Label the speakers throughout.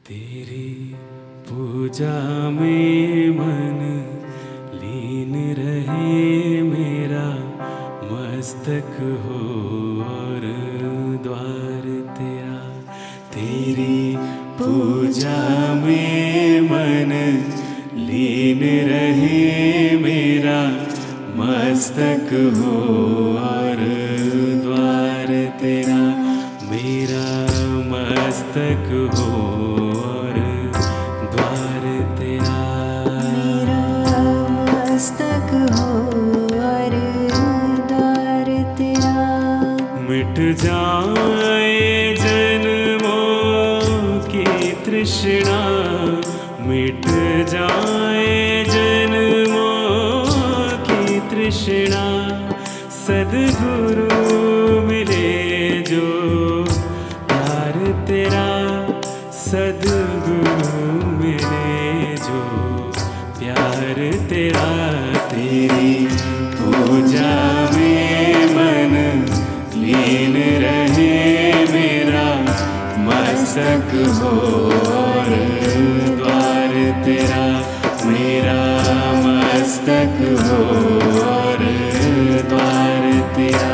Speaker 1: तेरी पूजा में मन लीन रहे मेरा मस्तक हो और द्वार तेरा। तेरी पूजा में मन लीन रहे मेरा मस्तक हो और द्वार तेरा। मेरा मस्तक हो और द्वार तेरा।
Speaker 2: मेरा मस्तक हो और द्वार तेरा।
Speaker 1: मिट जाए जन्मों की तृष्णा, मिट जाए जन्मों की तृष्णा। सद्गुरु मिले जो प्यार तेरा, सद्गुरु मिले जो प्यार तेरा। तेरी पूजा में मन लीन रहे मेरा मस्तक हो और द्वार तेरा। मेरा मस्तक हो और द्वार तेरा।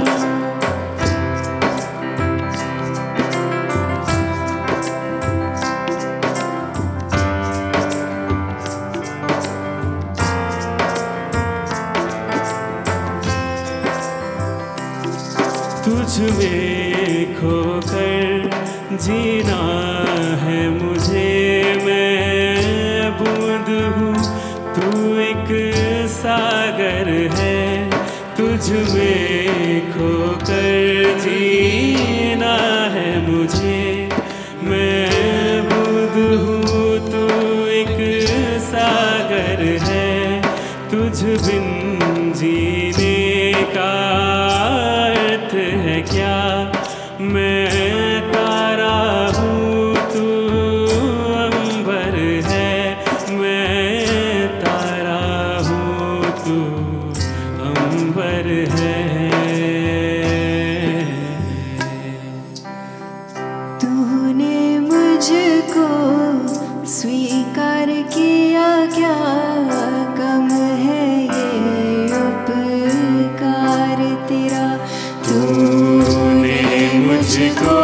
Speaker 1: तुझ में खोकर जीना है मुझे, मैं बूंद हूँ तू एक सागर है। तुझ में खोकर जीना है मुझे, मैं बूंद हूँ तू एक सागर है। तुझ बिन जीने का अर्थ है क्या, मैं तारा हूँ तू अंबर है। मैं तारा हूँ तू अंबर है।
Speaker 2: तूने मुझको स्वीकार किया क्या, कम है ये उपकार तेरा।
Speaker 1: तूने मुझको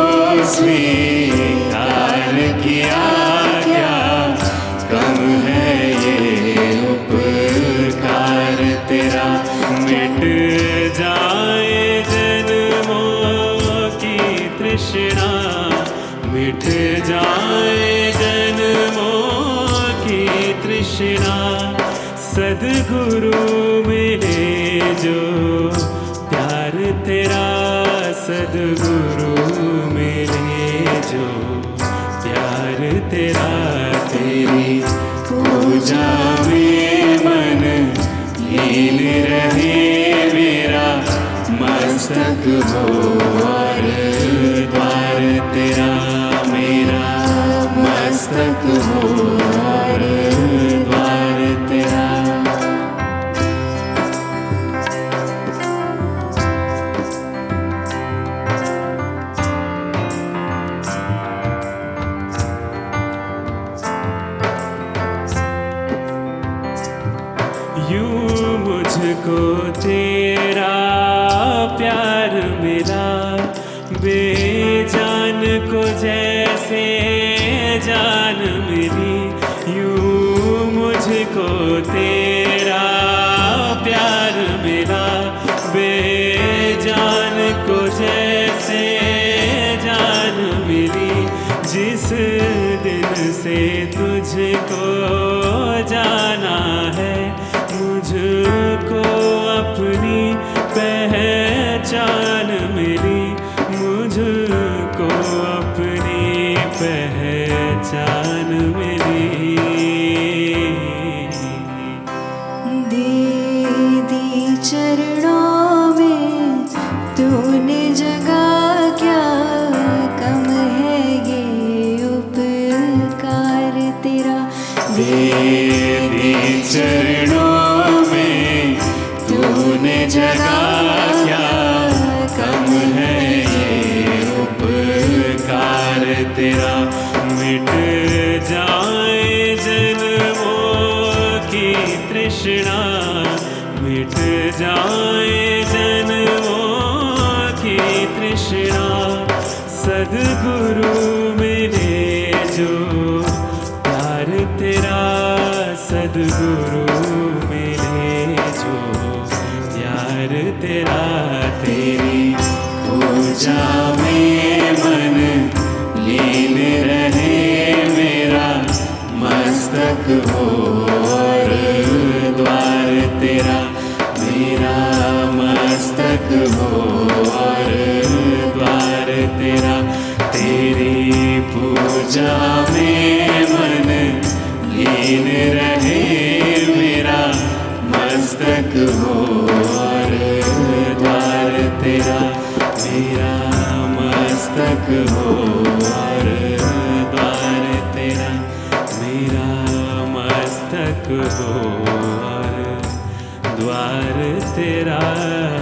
Speaker 1: स्वीकार किया क्या, कम है ये उपकार तेरा। मिट जाए जन्मों की तृष्णा, मिट जाए जन्मों की तृष्णा। सद्गुरु मिले जो प्यार तेरा, सद्गुरु मिले जो प्यार तेरा। तेरी पूजा में मन लीन रहे मेरा मस्तक हो और द्वार तेरा। मेरा मस्तक हो और द्वार तेरा। यूं मुझको तेरा प्यार मिला, बेजान को जैसे जान मिली। यूं मुझको तेरा प्यार मिला, बेजान को जैसे जान मिली। जिस दिन से तुझको जाना है, मुझको अपनी पहचान मिली। मुझको अपनी पहचान मिली।
Speaker 2: दे दी चरणों में तूने जगह क्या, कम है ये उपकार तेरा।
Speaker 1: दे दी चरणों में तूने जगह क्या, कम है ये उपकार तेरा। मिट मिट जाए जन्मों की तृष्णा। सद्गुरु मिले जो प्यार तेरा, सद्गुरु मिले जो प्यार तेरा। तेरी पूजा में मन लीन रहे मेरा, मस्तक हो और द्वार तेरा। मेरा मस्तक हो और द्वार तेरा। तेरी पूजा में मन लीन रहे मेरा, मस्तक हो और द्वार तेरा। मेरा मस्तक हो और द्वार तेरा। मेरा मस्तक हो और द्वार तेरा।